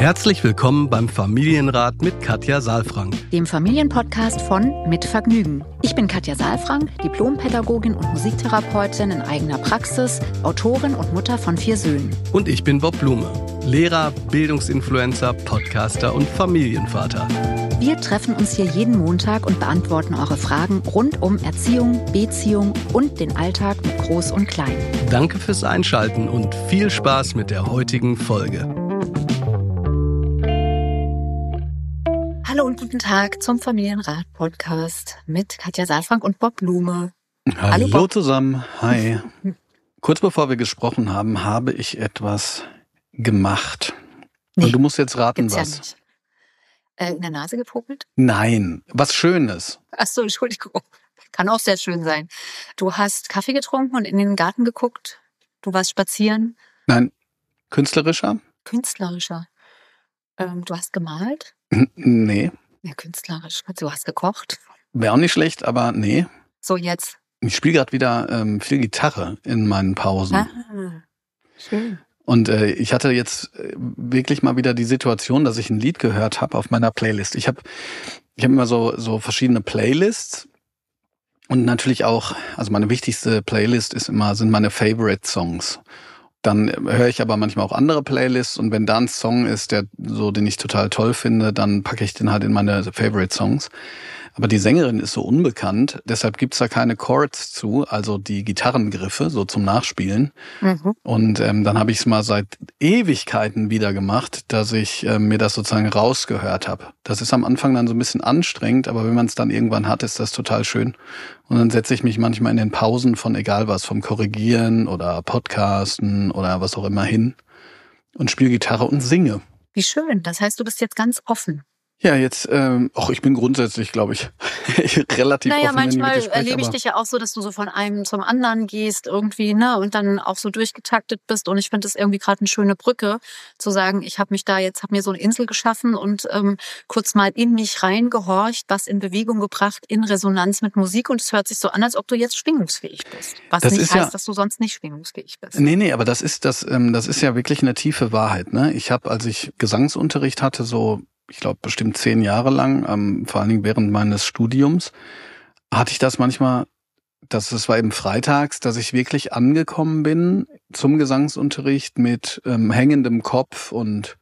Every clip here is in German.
Herzlich willkommen beim Familienrat mit Katja Saalfrank, dem Familienpodcast von Mit Vergnügen. Ich bin Katja Saalfrank, Diplompädagogin und Musiktherapeutin in eigener Praxis, Autorin und Mutter von 4 Söhnen. Und ich bin Bob Blume, Lehrer, Bildungsinfluencer, Podcaster und Familienvater. Wir treffen uns hier jeden Montag und beantworten eure Fragen rund um Erziehung, Beziehung und den Alltag mit Groß und Klein. Danke fürs Einschalten und viel Spaß mit der heutigen Folge. Hallo und guten Tag zum Familienrat-Podcast mit Katja Saalfrank und Bob Blume. Hallo Bob. Zusammen, hi. Kurz bevor wir gesprochen haben, habe ich etwas gemacht. Und du musst jetzt raten, was. Ja nicht. In der Nase gepopelt? Nein, was Schönes. Ach so, Entschuldigung. Kann auch sehr schön sein. Du hast Kaffee getrunken und in den Garten geguckt? Du warst spazieren? Nein, künstlerischer? Künstlerischer. Du hast gemalt? Nee. Ja, künstlerisch. Du hast gekocht? Wäre auch nicht schlecht, aber nee. So, jetzt? Ich spiele gerade wieder viel Gitarre in meinen Pausen. Ah, schön. Und ich hatte jetzt wirklich mal wieder die Situation, dass ich ein Lied gehört habe auf meiner Playlist. Ich hab immer so verschiedene Playlists und natürlich auch, also meine wichtigste Playlist sind meine Favorite Songs. Dann höre ich aber manchmal auch andere Playlists und wenn da ein Song ist, den ich total toll finde, dann packe ich den halt in meine Favorite Songs. Aber die Sängerin ist so unbekannt, deshalb gibt's da keine Chords zu, also die Gitarrengriffe so zum Nachspielen. Mhm. Und dann habe ich es mal seit Ewigkeiten wieder gemacht, dass ich mir das sozusagen rausgehört habe. Das ist am Anfang dann so ein bisschen anstrengend, aber wenn man es dann irgendwann hat, ist das total schön. Und dann setze ich mich manchmal in den Pausen von egal was, vom Korrigieren oder Podcasten oder was auch immer hin und spiele Gitarre und singe. Wie schön, das heißt, du bist jetzt ganz offen. Ja, jetzt, ich bin grundsätzlich, glaube ich, relativ offen. Naja, manchmal erlebe ich dich ja auch so, dass du so von einem zum anderen gehst irgendwie, ne, und dann auch so durchgetaktet bist. Und ich finde das irgendwie gerade eine schöne Brücke, zu sagen, ich habe mir so eine Insel geschaffen und kurz mal in mich reingehorcht, was in Bewegung gebracht, in Resonanz mit Musik. Und es hört sich so an, als ob du jetzt schwingungsfähig bist. Was das nicht heißt, dass du sonst nicht schwingungsfähig bist. Nee, aber das ist ja wirklich eine tiefe Wahrheit, ne? Ich habe, als ich Gesangsunterricht hatte, so ich glaube bestimmt 10 Jahre lang, vor allen Dingen während meines Studiums, hatte ich das manchmal, das war eben freitags, dass ich wirklich angekommen bin zum Gesangsunterricht mit hängendem Kopf und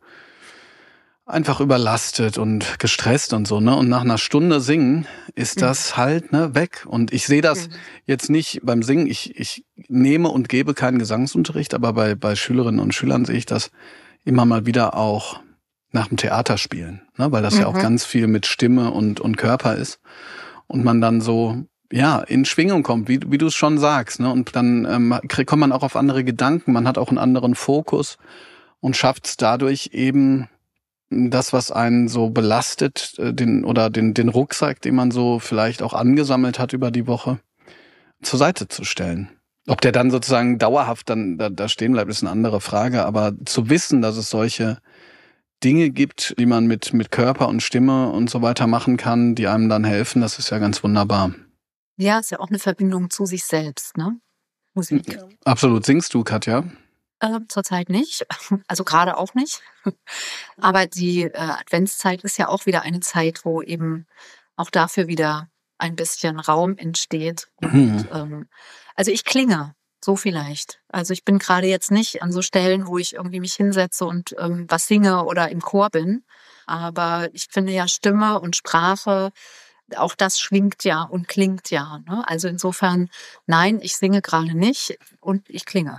einfach überlastet und gestresst und so, ne? Und nach einer Stunde Singen ist das halt, ne, weg. Und ich sehe das jetzt nicht beim Singen, ich nehme und gebe keinen Gesangsunterricht, aber bei Schülerinnen und Schülern sehe ich das immer mal wieder auch nach dem Theaterspielen, ne? Weil das ja auch ganz viel mit Stimme und Körper ist und man dann so in Schwingung kommt, wie du es schon sagst, ne? Und dann kommt man auch auf andere Gedanken, man hat auch einen anderen Fokus und schafft es dadurch eben das, was einen so belastet, den Rucksack, den man so vielleicht auch angesammelt hat über die Woche, zur Seite zu stellen. Ob der dann sozusagen dauerhaft dann da stehen bleibt, ist eine andere Frage, aber zu wissen, dass es solche Dinge gibt, die man mit Körper und Stimme und so weiter machen kann, die einem dann helfen, das ist ja ganz wunderbar. Ja, ist ja auch eine Verbindung zu sich selbst, ne? Musik. Absolut. Singst du, Katja? Zurzeit nicht, also gerade auch nicht. Aber die Adventszeit ist ja auch wieder eine Zeit, wo eben auch dafür wieder ein bisschen Raum entsteht. Und, also ich klinge. So vielleicht. Also ich bin gerade jetzt nicht an so Stellen, wo ich irgendwie mich hinsetze und was singe oder im Chor bin. Aber ich finde ja Stimme und Sprache, auch das schwingt ja und klingt ja. Ne? Also insofern, nein, ich singe gerade nicht und ich klinge.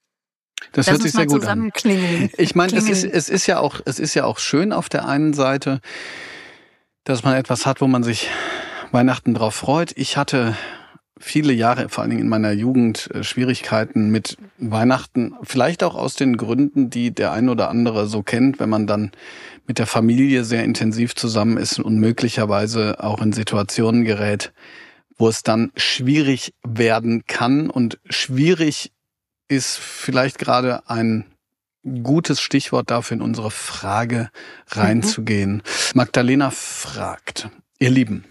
Das hört sich sehr gut an. Klingeln. Ich meine, es ist ja auch schön auf der einen Seite, dass man etwas hat, wo man sich Weihnachten drauf freut. Ich hatte viele Jahre, vor allen Dingen in meiner Jugend, Schwierigkeiten mit Weihnachten. Vielleicht auch aus den Gründen, die der ein oder andere so kennt, wenn man dann mit der Familie sehr intensiv zusammen ist und möglicherweise auch in Situationen gerät, wo es dann schwierig werden kann. Und schwierig ist vielleicht gerade ein gutes Stichwort dafür, in unsere Frage reinzugehen. Magdalena fragt: Ihr Lieben,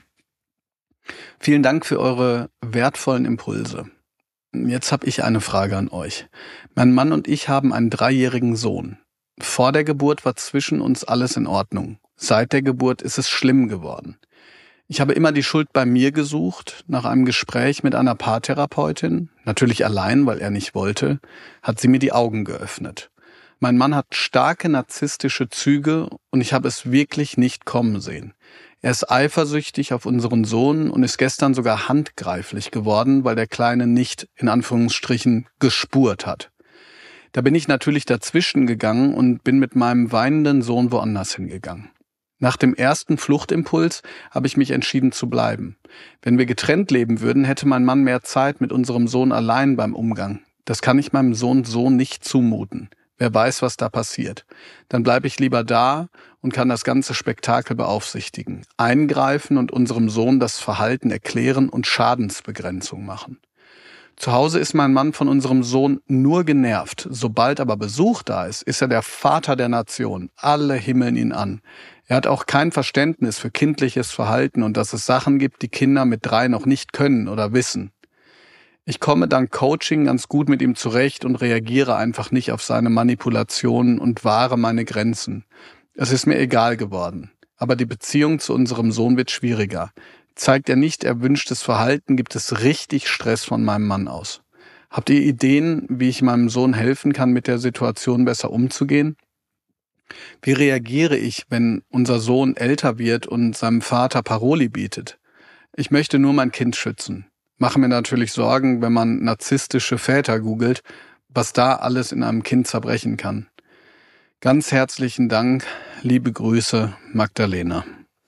vielen Dank für eure wertvollen Impulse. Jetzt habe ich eine Frage an euch. Mein Mann und ich haben einen 3-jährigen Sohn. Vor der Geburt war zwischen uns alles in Ordnung. Seit der Geburt ist es schlimm geworden. Ich habe immer die Schuld bei mir gesucht. Nach einem Gespräch mit einer Paartherapeutin, natürlich allein, weil er nicht wollte, hat sie mir die Augen geöffnet. Mein Mann hat starke narzisstische Züge und ich habe es wirklich nicht kommen sehen. Er ist eifersüchtig auf unseren Sohn und ist gestern sogar handgreiflich geworden, weil der Kleine nicht, in Anführungsstrichen, gespurt hat. Da bin ich natürlich dazwischen gegangen und bin mit meinem weinenden Sohn woanders hingegangen. Nach dem ersten Fluchtimpuls habe ich mich entschieden zu bleiben. Wenn wir getrennt leben würden, hätte mein Mann mehr Zeit mit unserem Sohn allein beim Umgang. Das kann ich meinem Sohn so nicht zumuten. Wer weiß, was da passiert. Dann bleibe ich lieber da und kann das ganze Spektakel beaufsichtigen, eingreifen und unserem Sohn das Verhalten erklären und Schadensbegrenzung machen. Zu Hause ist mein Mann von unserem Sohn nur genervt. Sobald aber Besuch da ist er der Vater der Nation. Alle himmeln ihn an. Er hat auch kein Verständnis für kindliches Verhalten und dass es Sachen gibt, die Kinder mit 3 noch nicht können oder wissen. Ich komme dank Coaching ganz gut mit ihm zurecht und reagiere einfach nicht auf seine Manipulationen und wahre meine Grenzen. Es ist mir egal geworden. Aber die Beziehung zu unserem Sohn wird schwieriger. Zeigt er nicht erwünschtes Verhalten, gibt es richtig Stress von meinem Mann aus. Habt ihr Ideen, wie ich meinem Sohn helfen kann, mit der Situation besser umzugehen? Wie reagiere ich, wenn unser Sohn älter wird und seinem Vater Paroli bietet? Ich möchte nur mein Kind schützen. Mache mir natürlich Sorgen, wenn man narzisstische Väter googelt, was da alles in einem Kind zerbrechen kann. Ganz herzlichen Dank, liebe Grüße, Magdalena.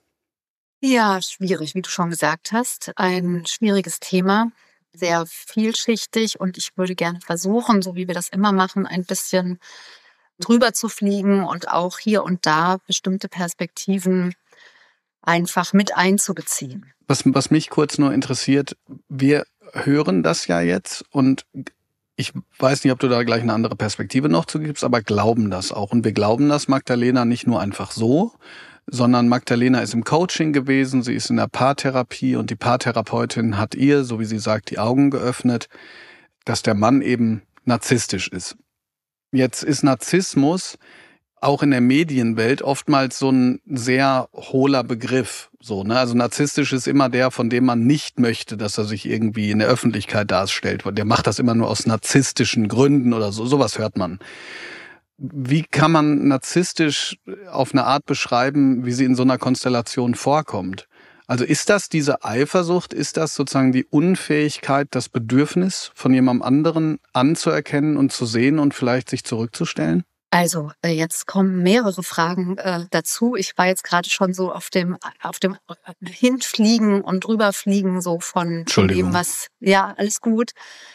Ja, schwierig, wie du schon gesagt hast. Ein schwieriges Thema, sehr vielschichtig und ich würde gerne versuchen, so wie wir das immer machen, ein bisschen drüber zu fliegen und auch hier und da bestimmte Perspektiven einfach mit einzubeziehen. Was mich kurz nur interessiert, wir hören das ja jetzt und ich weiß nicht, ob du da gleich eine andere Perspektive noch zugibst, aber glauben das auch. Und wir glauben das, Magdalena, nicht nur einfach so, sondern Magdalena ist im Coaching gewesen, sie ist in der Paartherapie und die Paartherapeutin hat ihr, so wie sie sagt, die Augen geöffnet, dass der Mann eben narzisstisch ist. Jetzt ist Narzissmus auch in der Medienwelt oftmals so ein sehr hohler Begriff. So, ne? Also narzisstisch ist immer der, von dem man nicht möchte, dass er sich irgendwie in der Öffentlichkeit darstellt. Der macht das immer nur aus narzisstischen Gründen oder so. Sowas hört man. Wie kann man narzisstisch auf eine Art beschreiben, wie sie in so einer Konstellation vorkommt? Also ist das diese Eifersucht, ist das sozusagen die Unfähigkeit, das Bedürfnis von jemandem anderen anzuerkennen und zu sehen und vielleicht sich zurückzustellen? Also jetzt kommen mehrere Fragen dazu. Ich war jetzt gerade schon so auf dem Hinfliegen und Rüberfliegen so von dem, was, ja, alles gut.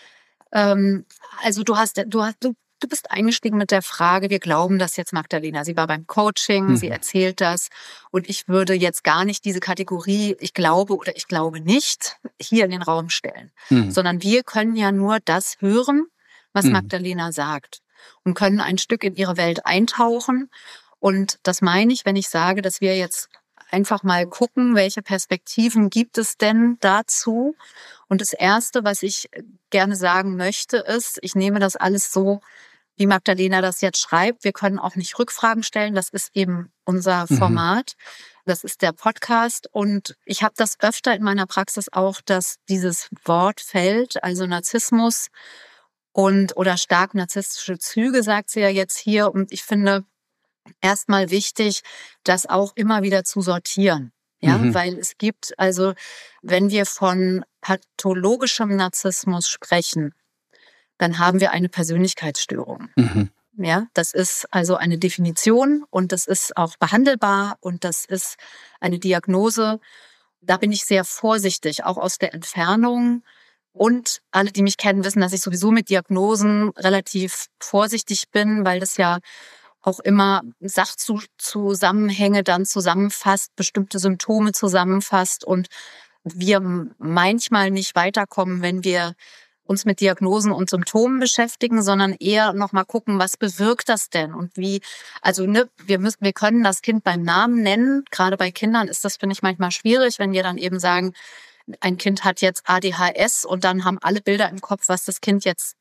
Also du bist eingestiegen mit der Frage, wir glauben das jetzt, Magdalena. Sie war beim Coaching, sie erzählt das. Und ich würde jetzt gar nicht diese Kategorie, ich glaube oder ich glaube nicht, hier in den Raum stellen. Sondern wir können ja nur das hören, was Magdalena sagt. Und können ein Stück in ihre Welt eintauchen. Und das meine ich, wenn ich sage, dass wir jetzt einfach mal gucken, welche Perspektiven gibt es denn dazu. Und das Erste, was ich gerne sagen möchte, ist, ich nehme das alles so, wie Magdalena das jetzt schreibt. Wir können auch nicht Rückfragen stellen. Das ist eben unser Format. Das ist der Podcast. Und ich habe das öfter in meiner Praxis auch, dass dieses Wort fällt, also Narzissmus oder stark narzisstische Züge, sagt sie ja jetzt hier. Und ich finde erstmal wichtig, das auch immer wieder zu sortieren. Ja, weil es gibt, also wenn wir von pathologischem Narzissmus sprechen, dann haben wir eine Persönlichkeitsstörung. Ja, das ist also eine Definition und das ist auch behandelbar und das ist eine Diagnose. Da bin ich sehr vorsichtig, auch aus der Entfernung. Und alle, die mich kennen, wissen, dass ich sowieso mit Diagnosen relativ vorsichtig bin, weil das ja auch immer Sachzusammenhänge dann zusammenfasst, bestimmte Symptome zusammenfasst und wir manchmal nicht weiterkommen, wenn wir uns mit Diagnosen und Symptomen beschäftigen, sondern eher nochmal gucken, was bewirkt das denn und wie, also wir können das Kind beim Namen nennen. Gerade bei Kindern ist das, finde ich, manchmal schwierig, wenn wir dann eben sagen, ein Kind hat jetzt ADHS und dann haben alle Bilder im Kopf, was das Kind jetzt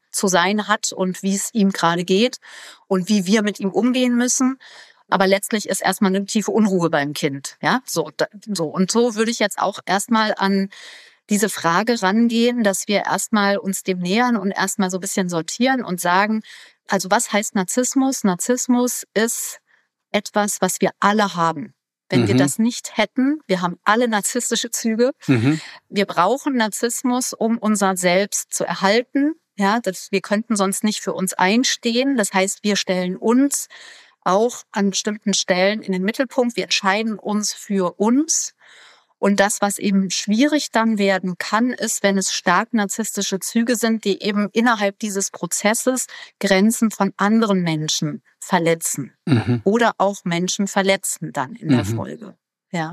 zu sein hat und wie es ihm gerade geht und wie wir mit ihm umgehen müssen. Aber letztlich ist erstmal eine tiefe Unruhe beim Kind. Ja, so. Und so würde ich jetzt auch erstmal an diese Frage rangehen, dass wir erstmal uns dem nähern und erstmal so ein bisschen sortieren und sagen, also was heißt Narzissmus? Narzissmus ist etwas, was wir alle haben. Wenn wir das nicht hätten, wir haben alle narzisstische Züge. Wir brauchen Narzissmus, um unser Selbst zu erhalten. Ja, wir könnten sonst nicht für uns einstehen. Das heißt, wir stellen uns auch an bestimmten Stellen in den Mittelpunkt. Wir entscheiden uns für uns. Und das, was eben schwierig dann werden kann, ist, wenn es stark narzisstische Züge sind, die eben innerhalb dieses Prozesses Grenzen von anderen Menschen verletzen oder auch Menschen verletzen dann in der Folge. Ja.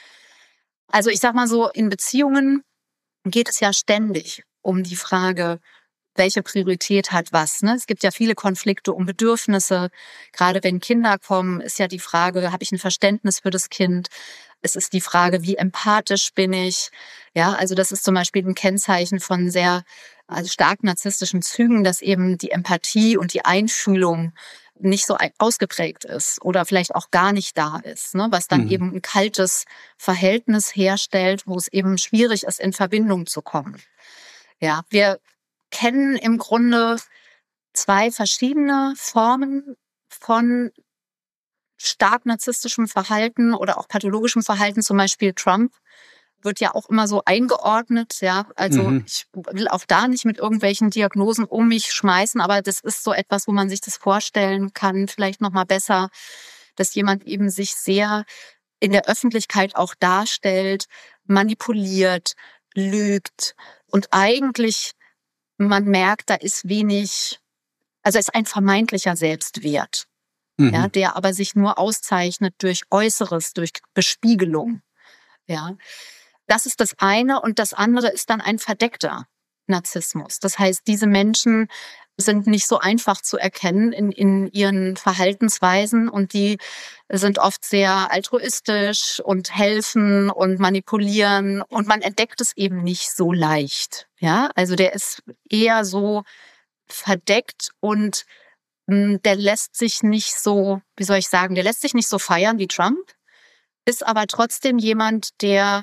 Also ich sag mal so, in Beziehungen geht es ja ständig um die Frage, welche Priorität hat was. Ne? Es gibt ja viele Konflikte um Bedürfnisse. Gerade wenn Kinder kommen, ist ja die Frage, habe ich ein Verständnis für das Kind? Es ist die Frage, wie empathisch bin ich? Ja, also das ist zum Beispiel ein Kennzeichen von sehr stark narzisstischen Zügen, dass eben die Empathie und die Einfühlung nicht so ausgeprägt ist oder vielleicht auch gar nicht da ist, ne? Was dann eben ein kaltes Verhältnis herstellt, wo es eben schwierig ist, in Verbindung zu kommen. Ja, wir kennen im Grunde 2 verschiedene Formen von stark narzisstischem Verhalten oder auch pathologischem Verhalten. Zum Beispiel Trump wird ja auch immer so eingeordnet. Ja, also ich will auch da nicht mit irgendwelchen Diagnosen um mich schmeißen, aber das ist so etwas, wo man sich das vorstellen kann, vielleicht noch mal besser, dass jemand eben sich sehr in der Öffentlichkeit auch darstellt, manipuliert, lügt und eigentlich man merkt, da ist wenig, also es ist ein vermeintlicher Selbstwert, ja, der aber sich nur auszeichnet durch Äußeres, durch Bespiegelung. Ja, das ist das eine und das andere ist dann ein verdeckter Narzissmus. Das heißt, diese Menschen sind nicht so einfach zu erkennen in ihren Verhaltensweisen und die sind oft sehr altruistisch und helfen und manipulieren und man entdeckt es eben nicht so leicht. Ja, also der ist eher so verdeckt und der lässt sich nicht so, wie soll ich sagen, der lässt sich nicht so feiern wie Trump, ist aber trotzdem jemand, der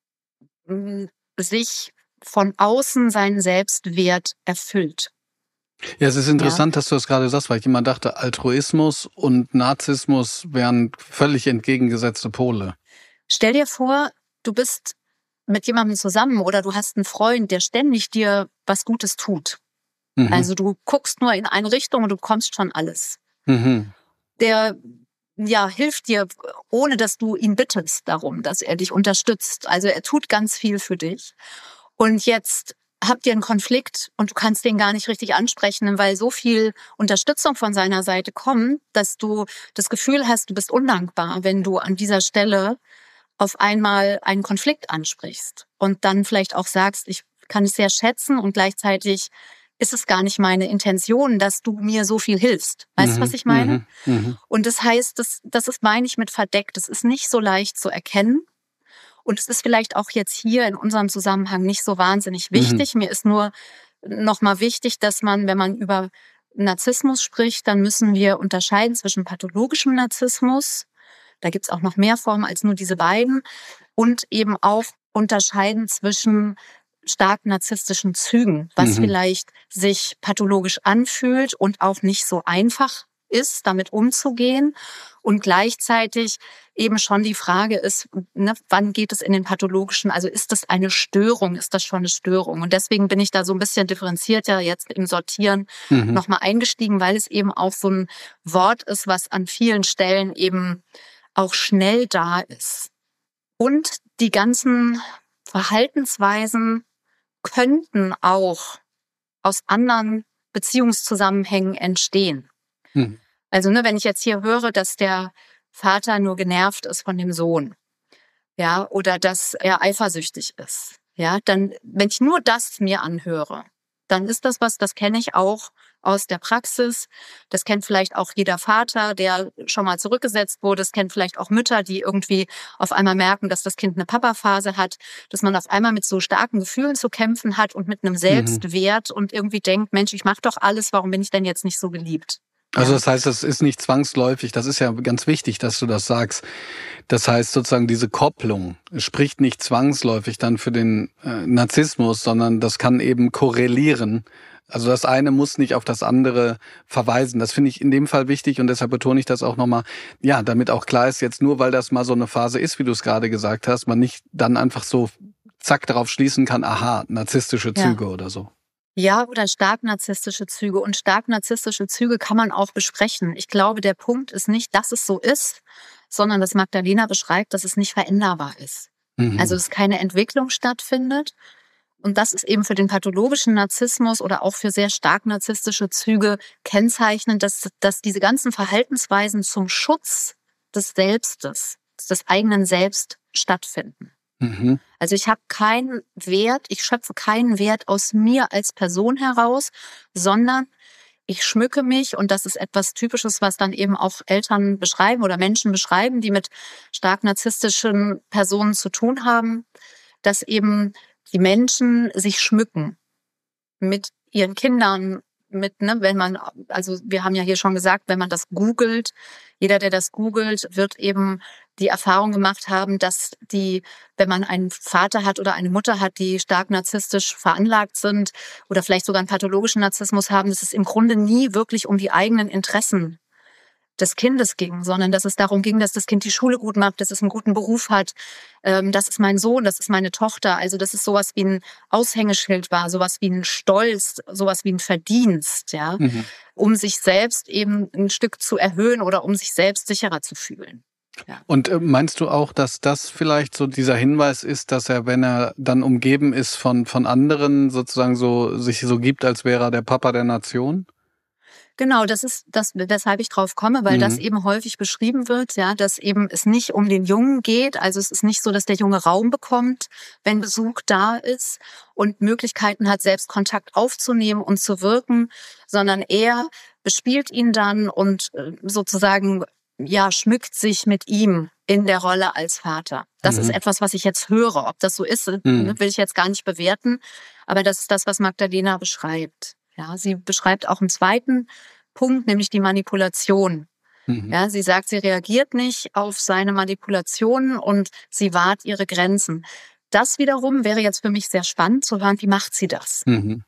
sich von außen seinen Selbstwert erfüllt. Ja, es ist interessant, dass du das gerade sagst, weil ich immer dachte, Altruismus und Narzissmus wären völlig entgegengesetzte Pole. Stell dir vor, du bist mit jemandem zusammen oder du hast einen Freund, der ständig dir was Gutes tut. Also du guckst nur in eine Richtung und du bekommst schon alles. Der hilft dir, ohne dass du ihn bittest darum, dass er dich unterstützt. Also er tut ganz viel für dich. Und jetzt habt ihr einen Konflikt und du kannst den gar nicht richtig ansprechen, weil so viel Unterstützung von seiner Seite kommt, dass du das Gefühl hast, du bist undankbar, wenn du an dieser Stelle auf einmal einen Konflikt ansprichst und dann vielleicht auch sagst, ich kann es sehr schätzen und gleichzeitig ist es gar nicht meine Intention, dass du mir so viel hilfst. Weißt du, was ich meine? Und das heißt, das ist, meine ich, mit verdeckt. Das ist nicht so leicht zu erkennen. Und es ist vielleicht auch jetzt hier in unserem Zusammenhang nicht so wahnsinnig wichtig. Mir ist nur nochmal wichtig, dass man, wenn man über Narzissmus spricht, dann müssen wir unterscheiden zwischen pathologischem Narzissmus, da gibt's auch noch mehr Formen als nur diese beiden, und eben auch unterscheiden zwischen stark narzisstischen Zügen, was vielleicht sich pathologisch anfühlt und auch nicht so einfach ist, damit umzugehen. Und gleichzeitig eben schon die Frage ist, ne, wann geht es in den pathologischen, also ist das eine Störung, ist das schon eine Störung? Und deswegen bin ich da so ein bisschen differenzierter jetzt im Sortieren nochmal eingestiegen, weil es eben auch so ein Wort ist, was an vielen Stellen eben auch schnell da ist. Und die ganzen Verhaltensweisen könnten auch aus anderen Beziehungszusammenhängen entstehen. Also, ne, wenn ich jetzt hier höre, dass der Vater nur genervt ist von dem Sohn, ja, oder dass er eifersüchtig ist, ja, dann, wenn ich nur das mir anhöre, dann ist das was, das kenne ich auch aus der Praxis. Das kennt vielleicht auch jeder Vater, der schon mal zurückgesetzt wurde. Das kennt vielleicht auch Mütter, die irgendwie auf einmal merken, dass das Kind eine Papa-Phase hat, dass man auf einmal mit so starken Gefühlen zu kämpfen hat und mit einem Selbstwert und irgendwie denkt, Mensch, ich mache doch alles, warum bin ich denn jetzt nicht so geliebt? Also das heißt, das ist nicht zwangsläufig, das ist ja ganz wichtig, dass du das sagst. Das heißt sozusagen, diese Kopplung spricht nicht zwangsläufig dann für den Narzissmus, sondern das kann eben korrelieren. Also das eine muss nicht auf das andere verweisen. Das finde ich in dem Fall wichtig und deshalb betone ich das auch nochmal, ja, damit auch klar ist, jetzt nur weil das mal so eine Phase ist, wie du es gerade gesagt hast, man nicht dann einfach so zack darauf schließen kann, aha, narzisstische Züge oder so. Ja, oder stark narzisstische Züge. Und stark narzisstische Züge kann man auch besprechen. Ich glaube, der Punkt ist nicht, dass es so ist, sondern dass Magdalena beschreibt, dass es nicht veränderbar ist. Also dass keine Entwicklung stattfindet. Und das ist eben für den pathologischen Narzissmus oder auch für sehr stark narzisstische Züge kennzeichnend, dass diese ganzen Verhaltensweisen zum Schutz des Selbstes, des eigenen Selbst stattfinden. Also ich habe keinen Wert, ich schöpfe keinen Wert aus mir als Person heraus, sondern ich schmücke mich, und das ist etwas Typisches, was dann eben auch Eltern beschreiben oder Menschen beschreiben, die mit stark narzisstischen Personen zu tun haben, dass eben die Menschen sich schmücken mit ihren Kindern, wenn man, also wir haben ja hier schon gesagt, wenn man das googelt, jeder, der das googelt, wird eben die Erfahrung gemacht haben, dass wenn man einen Vater hat oder eine Mutter hat, die stark narzisstisch veranlagt sind oder vielleicht sogar einen pathologischen Narzissmus haben, dass es im Grunde nie wirklich um die eigenen Interessen des Kindes ging, sondern dass es darum ging, dass das Kind die Schule gut macht, dass es einen guten Beruf hat, das ist mein Sohn, das ist meine Tochter. Also dass es sowas wie ein Aushängeschild war, sowas wie ein Stolz, sowas wie ein Verdienst, ja, um sich selbst eben ein Stück zu erhöhen oder um sich selbst sicherer zu fühlen. Ja. Und meinst du auch, dass das vielleicht so dieser Hinweis ist, dass er, wenn er dann umgeben ist von anderen, sozusagen so sich so gibt, als wäre er der Papa der Nation? Genau, das ist das, weshalb ich drauf komme, weil das eben häufig beschrieben wird, ja, dass eben es nicht um den Jungen geht. Also es ist nicht so, dass der Junge Raum bekommt, wenn Besuch da ist und Möglichkeiten hat, selbst Kontakt aufzunehmen und zu wirken, sondern er bespielt ihn dann und sozusagen, ja, schmückt sich mit ihm in der Rolle als Vater. Das ist etwas, was ich jetzt höre. Ob das so ist, will ich jetzt gar nicht bewerten. Aber das ist das, was Magdalena beschreibt. Ja, sie beschreibt auch einen zweiten Punkt, nämlich die Manipulation. Ja, sie sagt, sie reagiert nicht auf seine Manipulationen und sie wahrt ihre Grenzen. Das wiederum wäre jetzt für mich sehr spannend zu hören, wie macht sie das?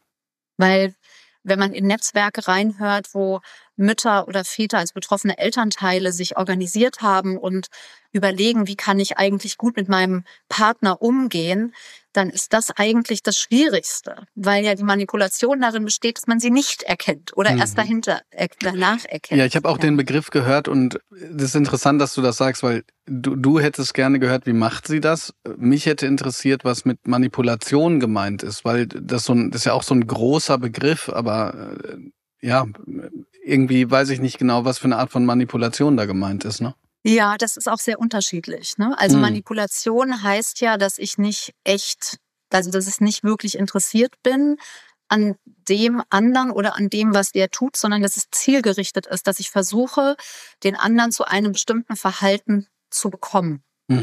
Weil wenn man in Netzwerke reinhört, wo Mütter oder Väter als betroffene Elternteile sich organisiert haben und überlegen, wie kann ich eigentlich gut mit meinem Partner umgehen, dann ist das eigentlich das Schwierigste, weil ja die Manipulation darin besteht, dass man sie nicht erkennt oder erst danach erkennt. Ja, ich habe auch den Begriff gehört und das ist interessant, dass du das sagst, weil du hättest gerne gehört, wie macht sie das? Mich hätte interessiert, was mit Manipulation gemeint ist, weil das ist ja auch so ein großer Begriff, aber ja, irgendwie weiß ich nicht genau, was für eine Art von Manipulation da gemeint ist, ne? Ja, das ist auch sehr unterschiedlich, ne? Also Manipulation heißt ja, dass ich nicht echt, also dass ich nicht wirklich interessiert bin an dem anderen oder an dem, was der tut, sondern dass es zielgerichtet ist, dass ich versuche, den anderen zu einem bestimmten Verhalten zu bekommen,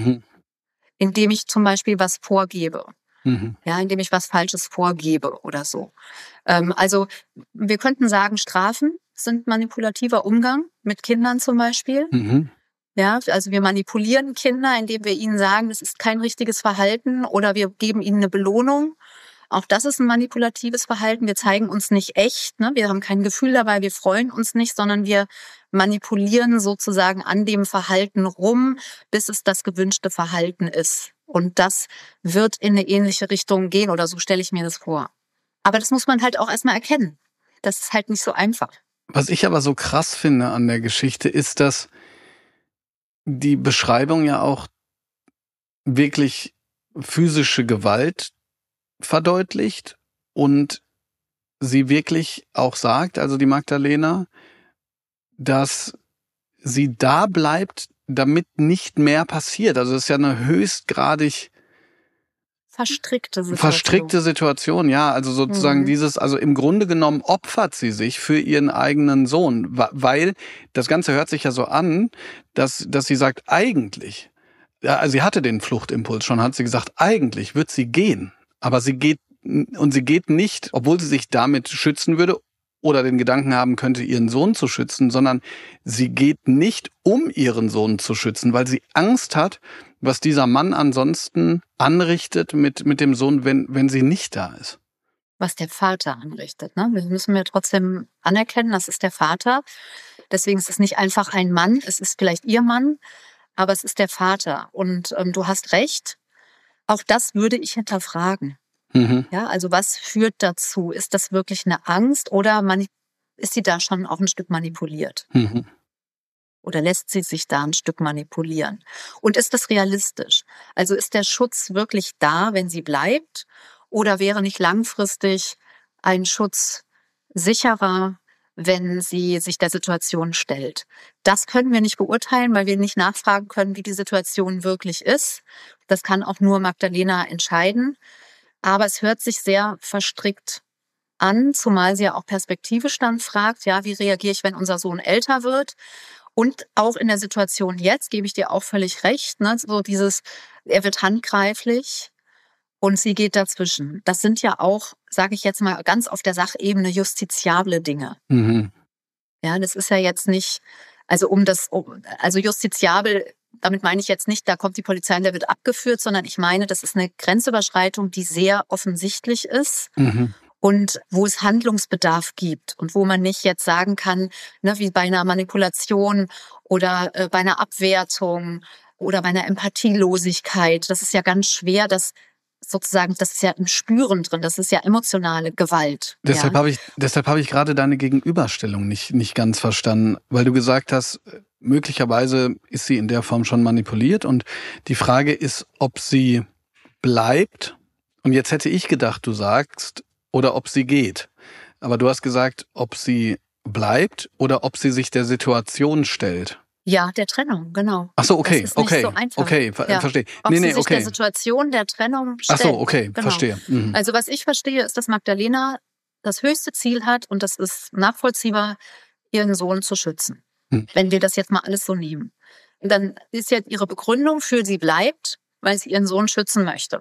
indem ich zum Beispiel was vorgebe. Ja, indem ich was Falsches vorgebe oder so. Also wir könnten sagen, Strafen sind manipulativer Umgang mit Kindern zum Beispiel. Ja, also wir manipulieren Kinder, indem wir ihnen sagen, das ist kein richtiges Verhalten oder wir geben ihnen eine Belohnung. Auch das ist ein manipulatives Verhalten. Wir zeigen uns nicht echt, ne? Wir haben kein Gefühl dabei, wir freuen uns nicht, sondern wir manipulieren sozusagen an dem Verhalten rum, bis es das gewünschte Verhalten ist. Und das wird in eine ähnliche Richtung gehen oder so stelle ich mir das vor. Aber das muss man halt auch erstmal erkennen. Das ist halt nicht so einfach. Was ich aber so krass finde an der Geschichte ist, dass die Beschreibung ja auch wirklich physische Gewalt verdeutlicht und sie wirklich auch sagt, also die Magdalena, dass sie da bleibt, damit nicht mehr passiert. Also es ist ja eine höchstgradig Verstrickte Situation, ja. Also sozusagen also im Grunde genommen opfert sie sich für ihren eigenen Sohn, weil das Ganze hört sich ja so an, dass sie sagt, eigentlich, ja, also sie hatte den Fluchtimpuls schon, hat sie gesagt, eigentlich wird sie gehen. Aber sie geht nicht, obwohl sie sich damit schützen würde oder den Gedanken haben könnte, ihren Sohn zu schützen, sondern sie geht nicht, um ihren Sohn zu schützen, weil sie Angst hat, was dieser Mann ansonsten anrichtet mit dem Sohn, wenn sie nicht da ist. Was der Vater anrichtet, ne? Das müssen wir trotzdem anerkennen, das ist der Vater. Deswegen ist es nicht einfach ein Mann, es ist vielleicht ihr Mann, aber es ist der Vater. Und du hast recht, auch das würde ich hinterfragen. Ja, also was führt dazu? Ist das wirklich eine Angst oder ist sie da schon auch ein Stück manipuliert? Oder lässt sie sich da ein Stück manipulieren? Und ist das realistisch? Also ist der Schutz wirklich da, wenn sie bleibt? Oder wäre nicht langfristig ein Schutz sicherer, wenn sie sich der Situation stellt? Das können wir nicht beurteilen, weil wir nicht nachfragen können, wie die Situation wirklich ist. Das kann auch nur Magdalena entscheiden. Aber es hört sich sehr verstrickt an, zumal sie ja auch perspektivisch dann fragt, ja, wie reagiere ich, wenn unser Sohn älter wird? Und auch in der Situation jetzt, gebe ich dir auch völlig recht, ne, so er wird handgreiflich und sie geht dazwischen. Das sind ja auch, sage ich jetzt mal, ganz auf der Sachebene justiziable Dinge. Ja, das ist ja jetzt nicht, also justiziabel, damit meine ich jetzt nicht, da kommt die Polizei und der wird abgeführt, sondern ich meine, das ist eine Grenzüberschreitung, die sehr offensichtlich ist und wo es Handlungsbedarf gibt und wo man nicht jetzt sagen kann, ne, wie bei einer Manipulation oder bei einer Abwertung oder bei einer Empathielosigkeit. Das ist ja ganz schwer, das ist ja im Spüren drin, das ist ja emotionale Gewalt. Deshalb habe ich gerade deine Gegenüberstellung nicht ganz verstanden, weil du gesagt hast, möglicherweise ist sie in der Form schon manipuliert und die Frage ist, ob sie bleibt. Und jetzt hätte ich gedacht, du sagst, oder ob sie geht. Aber du hast gesagt, ob sie bleibt oder ob sie sich der Situation stellt. Ja, der Trennung, genau. Ach so, okay, das ist nicht so einfach. Verstehe. Ob sie sich der Situation der Trennung stellt. Ach so, okay, genau. Verstehe. Also was ich verstehe, ist, dass Magdalena das höchste Ziel hat und das ist nachvollziehbar, ihren Sohn zu schützen. Wenn wir das jetzt mal alles so nehmen. Und dann ist jetzt ihre Begründung für sie bleibt, weil sie ihren Sohn schützen möchte.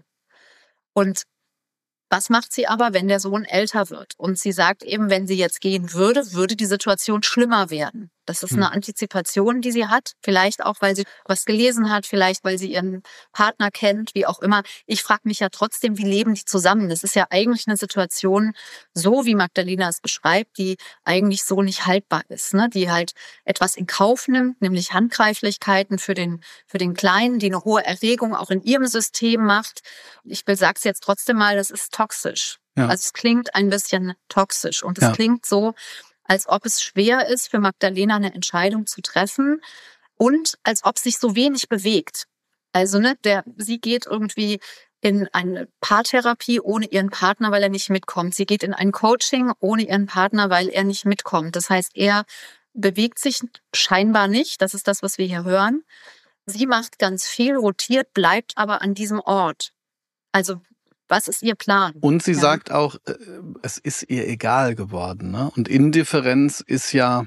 Und was macht sie aber, wenn der Sohn älter wird? Und sie sagt eben, wenn sie jetzt gehen würde die Situation schlimmer werden. Das ist eine Antizipation, die sie hat. Vielleicht auch, weil sie was gelesen hat, vielleicht, weil sie ihren Partner kennt, wie auch immer. Ich frage mich ja trotzdem, wie leben die zusammen? Das ist ja eigentlich eine Situation, so wie Magdalena es beschreibt, die eigentlich so nicht haltbar ist, ne? Die halt etwas in Kauf nimmt, nämlich Handgreiflichkeiten für den Kleinen, die eine hohe Erregung auch in ihrem System macht. Ich sag's jetzt trotzdem mal, das ist toxisch. Ja. Also es klingt ein bisschen toxisch und es klingt so, als ob es schwer ist, für Magdalena eine Entscheidung zu treffen und als ob sich so wenig bewegt. Also sie geht irgendwie in eine Paartherapie ohne ihren Partner, weil er nicht mitkommt. Sie geht in ein Coaching ohne ihren Partner, weil er nicht mitkommt. Das heißt, er bewegt sich scheinbar nicht. Das ist das, was wir hier hören. Sie macht ganz viel, rotiert, bleibt aber an diesem Ort. Also was ist ihr Plan? Und sie sagt auch, es ist ihr egal geworden. Ne? Und Indifferenz ist ja,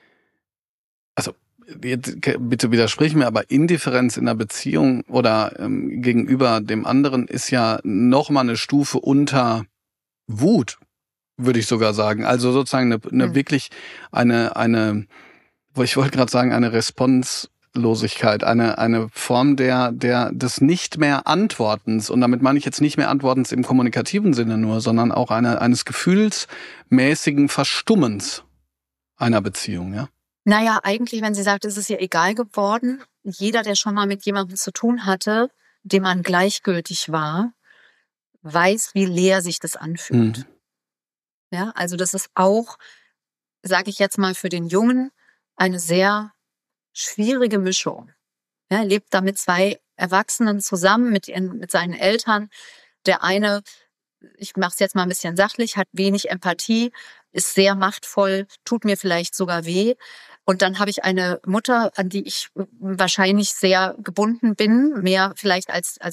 also jetzt, bitte widersprich mir, aber Indifferenz in einer Beziehung oder gegenüber dem anderen ist ja nochmal eine Stufe unter Wut, würde ich sogar sagen. Also sozusagen eine wirklich eine, ich wollte gerade sagen, eine Responslosigkeit, eine Form des nicht mehr Antwortens. Und damit meine ich jetzt nicht mehr Antwortens im kommunikativen Sinne nur, sondern auch eines gefühlsmäßigen Verstummens einer Beziehung, ja? Naja, eigentlich, wenn sie sagt, es ist ihr egal geworden, jeder, der schon mal mit jemandem zu tun hatte, dem man gleichgültig war, weiß, wie leer sich das anfühlt. Ja, also das ist auch, sage ich jetzt mal, für den Jungen eine sehr schwierige Mischung. Ja, er lebt da mit zwei Erwachsenen zusammen, mit seinen Eltern. Der eine, ich mache es jetzt mal ein bisschen sachlich, hat wenig Empathie, ist sehr machtvoll, tut mir vielleicht sogar weh. Und dann habe ich eine Mutter, an die ich wahrscheinlich sehr gebunden bin, mehr vielleicht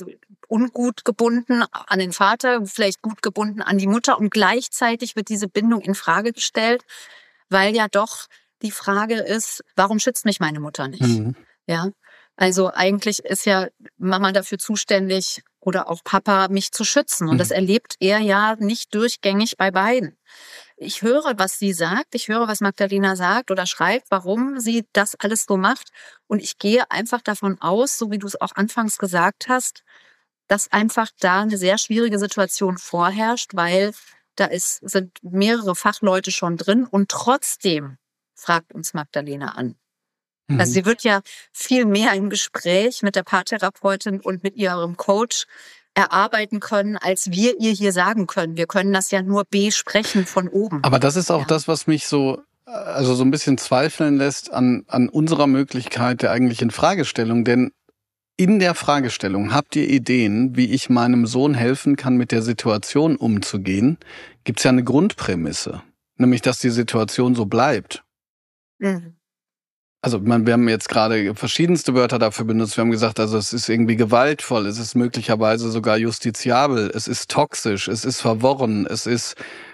ungut gebunden an den Vater, vielleicht gut gebunden an die Mutter und gleichzeitig wird diese Bindung in Frage gestellt, weil ja doch die Frage ist, warum schützt mich meine Mutter nicht? Mhm. Ja, also eigentlich ist ja Mama dafür zuständig oder auch Papa, mich zu schützen. Und das erlebt er ja nicht durchgängig bei beiden. Ich höre, was sie sagt, ich höre, was Magdalena sagt oder schreibt, warum sie das alles so macht. Und ich gehe einfach davon aus, so wie du es auch anfangs gesagt hast, dass einfach da eine sehr schwierige Situation vorherrscht, weil sind mehrere Fachleute schon drin und trotzdem fragt uns Magdalena an. Also sie wird ja viel mehr im Gespräch mit der Paartherapeutin und mit ihrem Coach erarbeiten können, als wir ihr hier sagen können. Wir können das ja nur besprechen von oben. Aber das ist auch das, was mich so ein bisschen zweifeln lässt an unserer Möglichkeit der eigentlichen Fragestellung. Denn in der Fragestellung, habt ihr Ideen, wie ich meinem Sohn helfen kann, mit der Situation umzugehen, gibt's ja eine Grundprämisse. Nämlich, dass die Situation so bleibt. Mhm. Also wir haben jetzt gerade verschiedenste Wörter dafür benutzt. Wir haben gesagt, also es ist irgendwie gewaltvoll, es ist möglicherweise sogar justiziabel, es ist toxisch, es ist verworren, es ist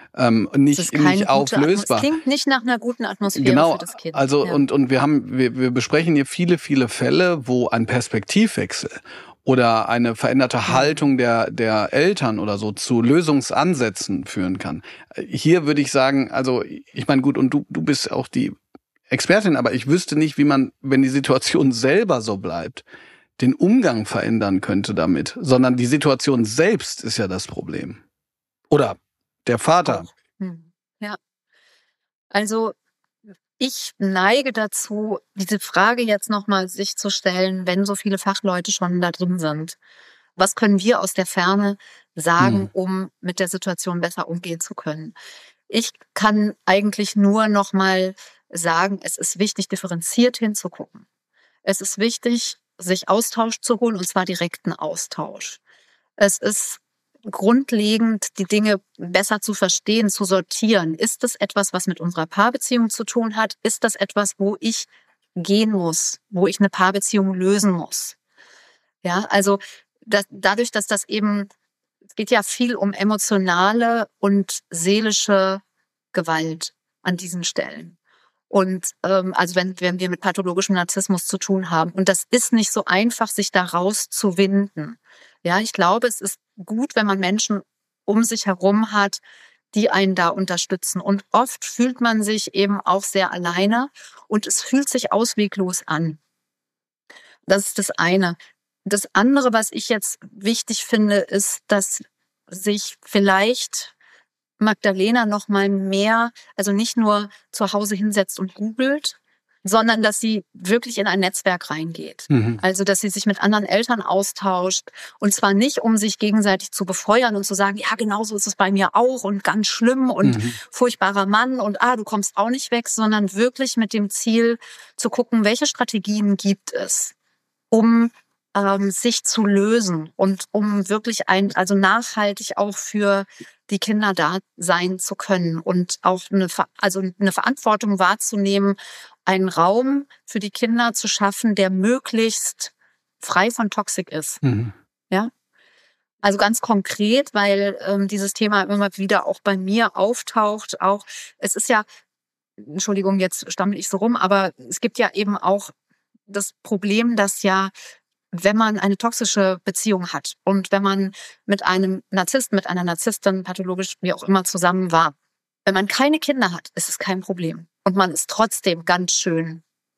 nicht auflösbar. Es klingt nicht nach einer guten Atmosphäre für das Kind. Also und wir besprechen hier viele, viele Fälle, wo ein Perspektivwechsel oder eine veränderte Haltung der Eltern oder so zu Lösungsansätzen führen kann. Hier würde ich sagen, also ich meine, gut, und du bist auch die Expertin, aber ich wüsste nicht, wie man, wenn die Situation selber so bleibt, den Umgang verändern könnte damit, sondern die Situation selbst ist ja das Problem. Oder der Vater. Ja. Also ich neige dazu, diese Frage jetzt nochmal sich zu stellen, wenn so viele Fachleute schon da drin sind. Was können wir aus der Ferne sagen, um mit der Situation besser umgehen zu können? Ich kann eigentlich nur nochmal sagen, es ist wichtig, differenziert hinzugucken. Es ist wichtig, sich Austausch zu holen, und zwar direkten Austausch. Es ist grundlegend, die Dinge besser zu verstehen, zu sortieren. Ist das etwas, was mit unserer Paarbeziehung zu tun hat? Ist das etwas, wo ich gehen muss, wo ich eine Paarbeziehung lösen muss? Ja, also dadurch, dass das eben, es geht ja viel um emotionale und seelische Gewalt an diesen Stellen. Und also wenn wir mit pathologischem Narzissmus zu tun haben. Und das ist nicht so einfach, sich da rauszuwinden. Ja, ich glaube, es ist gut, wenn man Menschen um sich herum hat, die einen da unterstützen. Und oft fühlt man sich eben auch sehr alleine und es fühlt sich ausweglos an. Das ist das eine. Das andere, was ich jetzt wichtig finde, ist, dass sich vielleicht Magdalena noch mal mehr, also nicht nur zu Hause hinsetzt und googelt, sondern dass sie wirklich in ein Netzwerk reingeht. Also, dass sie sich mit anderen Eltern austauscht und zwar nicht, um sich gegenseitig zu befeuern und zu sagen, ja, genau so ist es bei mir auch und ganz schlimm und furchtbarer Mann und du kommst auch nicht weg, sondern wirklich mit dem Ziel zu gucken, welche Strategien gibt es, um sich zu lösen und um wirklich also nachhaltig auch für die Kinder da sein zu können und auch eine Verantwortung wahrzunehmen, einen Raum für die Kinder zu schaffen, der möglichst frei von Toxik ist. Ja? Also ganz konkret, weil dieses Thema immer wieder auch bei mir auftaucht. Auch es ist ja, Entschuldigung, jetzt stammel ich so rum, aber es gibt ja eben auch das Problem, dass ja, wenn man eine toxische Beziehung hat und wenn man mit einem Narzissten, mit einer Narzisstin, pathologisch wie auch immer zusammen war, wenn man keine Kinder hat, ist es kein Problem. Und man ist trotzdem ganz schön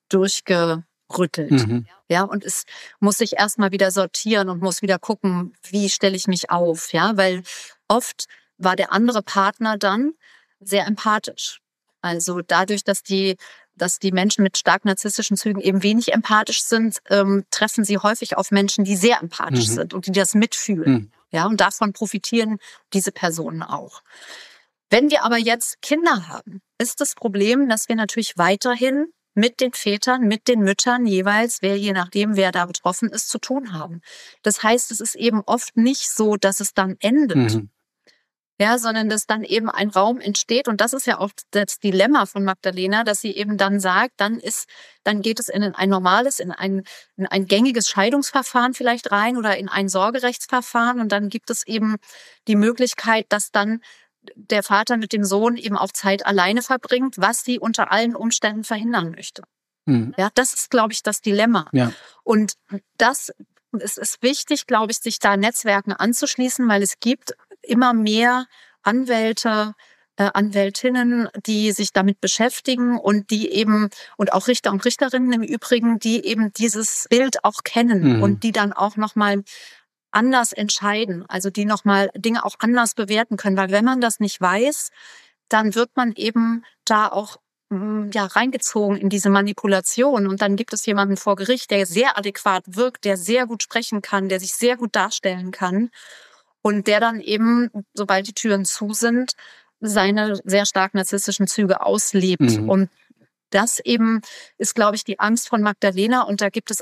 durchgerüttelt. Ja, und es muss sich erstmal wieder sortieren und muss wieder gucken, wie stelle ich mich auf. Ja, weil oft war der andere Partner dann sehr empathisch. Also dadurch, dass die Menschen mit stark narzisstischen Zügen eben wenig empathisch sind, treffen sie häufig auf Menschen, die sehr empathisch sind und die das mitfühlen. Ja, und davon profitieren diese Personen auch. Wenn wir aber jetzt Kinder haben, ist das Problem, dass wir natürlich weiterhin mit den Vätern, mit den Müttern jeweils, je nachdem, wer da betroffen ist, zu tun haben. Das heißt, es ist eben oft nicht so, dass es dann endet. Ja, sondern dass dann eben ein Raum entsteht. Und das ist ja auch das Dilemma von Magdalena, dass sie eben dann sagt, dann geht es in ein normales, in ein gängiges Scheidungsverfahren vielleicht rein oder in ein Sorgerechtsverfahren. Und dann gibt es eben die Möglichkeit, dass dann der Vater mit dem Sohn eben auch Zeit alleine verbringt, was sie unter allen Umständen verhindern möchte. Ja, das ist, glaube ich, das Dilemma. Ja. Und es ist wichtig, glaube ich, sich da Netzwerken anzuschließen, weil es gibt immer mehr Anwälte, Anwältinnen, die sich damit beschäftigen und die eben, und auch Richter und Richterinnen im Übrigen, die eben dieses Bild auch kennen und die dann auch nochmal anders entscheiden, also die nochmal Dinge auch anders bewerten können, weil wenn man das nicht weiß, dann wird man eben da auch reingezogen in diese Manipulation und dann gibt es jemanden vor Gericht, der sehr adäquat wirkt, der sehr gut sprechen kann, der sich sehr gut darstellen kann und der dann eben, sobald die Türen zu sind, seine sehr stark narzisstischen Züge auslebt. Und das eben ist, glaube ich, die Angst von Magdalena. Und da gibt es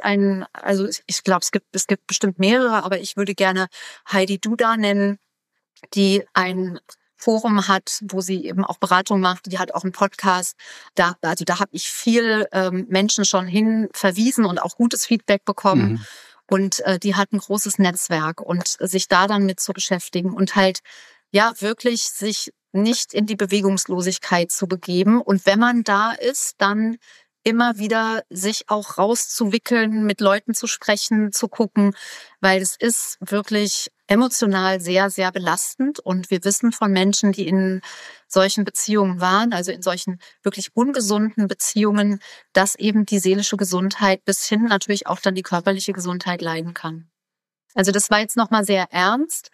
ich glaube, es gibt bestimmt mehrere, aber ich würde gerne Heidi Duda nennen, die ein Forum hat, wo sie eben auch Beratung macht. Die hat auch einen Podcast. Da habe ich viel Menschen schon hin verwiesen und auch gutes Feedback bekommen. Und die hat ein großes Netzwerk und sich da dann mit zu beschäftigen und halt wirklich sich nicht in die Bewegungslosigkeit zu begeben. Und wenn man da ist, dann immer wieder sich auch rauszuwickeln, mit Leuten zu sprechen, zu gucken, weil es ist wirklich emotional sehr, sehr belastend. Und wir wissen von Menschen, die in solchen Beziehungen waren, also in solchen wirklich ungesunden Beziehungen, dass eben die seelische Gesundheit bis hin natürlich auch dann die körperliche Gesundheit leiden kann. Also das war jetzt nochmal sehr ernst,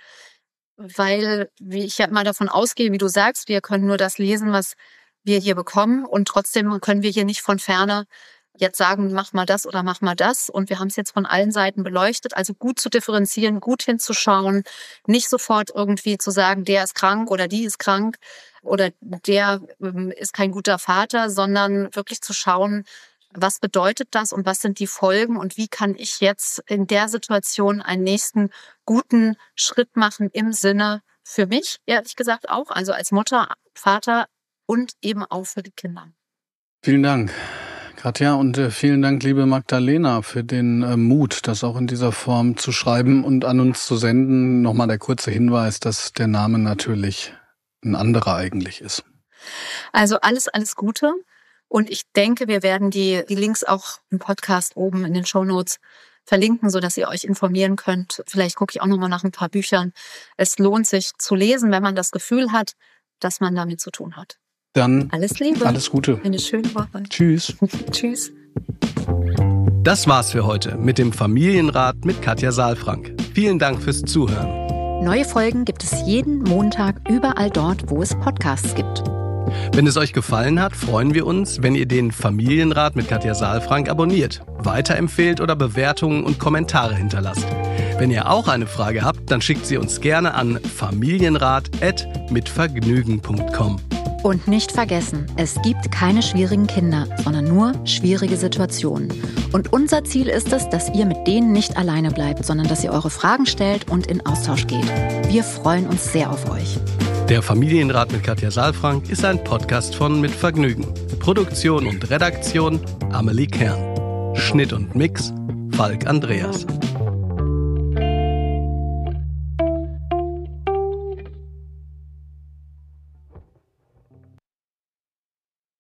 weil wie ich ja immer davon ausgehe, wie du sagst, wir können nur das lesen, was wir hier bekommen und trotzdem können wir hier nicht von Ferne jetzt sagen, mach mal das oder mach mal das und wir haben es jetzt von allen Seiten beleuchtet, also gut zu differenzieren, gut hinzuschauen, nicht sofort irgendwie zu sagen, der ist krank oder die ist krank oder der ist kein guter Vater, sondern wirklich zu schauen, was bedeutet das und was sind die Folgen und wie kann ich jetzt in der Situation einen nächsten guten Schritt machen im Sinne für mich, ehrlich gesagt auch, also als Mutter, Vater und eben auch für die Kinder. Vielen Dank, Katja, und vielen Dank, liebe Magdalena, für den Mut, das auch in dieser Form zu schreiben und an uns zu senden. Nochmal der kurze Hinweis, dass der Name natürlich ein anderer eigentlich ist. Also alles Gute. Und ich denke, wir werden die Links auch im Podcast oben in den Shownotes verlinken, sodass ihr euch informieren könnt. Vielleicht gucke ich auch nochmal nach ein paar Büchern. Es lohnt sich zu lesen, wenn man das Gefühl hat, dass man damit zu tun hat. Dann alles Liebe. Alles Gute. Eine schöne Woche. Tschüss. Tschüss. Das war's für heute mit dem Familienrat mit Katja Saalfrank. Vielen Dank fürs Zuhören. Neue Folgen gibt es jeden Montag überall dort, wo es Podcasts gibt. Wenn es euch gefallen hat, freuen wir uns, wenn ihr den Familienrat mit Katja Saalfrank abonniert, weiterempfehlt oder Bewertungen und Kommentare hinterlasst. Wenn ihr auch eine Frage habt, dann schickt sie uns gerne an familienrat@mitvergnügen.com. Und nicht vergessen, es gibt keine schwierigen Kinder, sondern nur schwierige Situationen. Und unser Ziel ist es, dass ihr mit denen nicht alleine bleibt, sondern dass ihr eure Fragen stellt und in Austausch geht. Wir freuen uns sehr auf euch. Der Familienrat mit Katja Saalfrank ist ein Podcast von Mit Vergnügen. Produktion und Redaktion Amelie Kern. Schnitt und Mix Falk Andreas.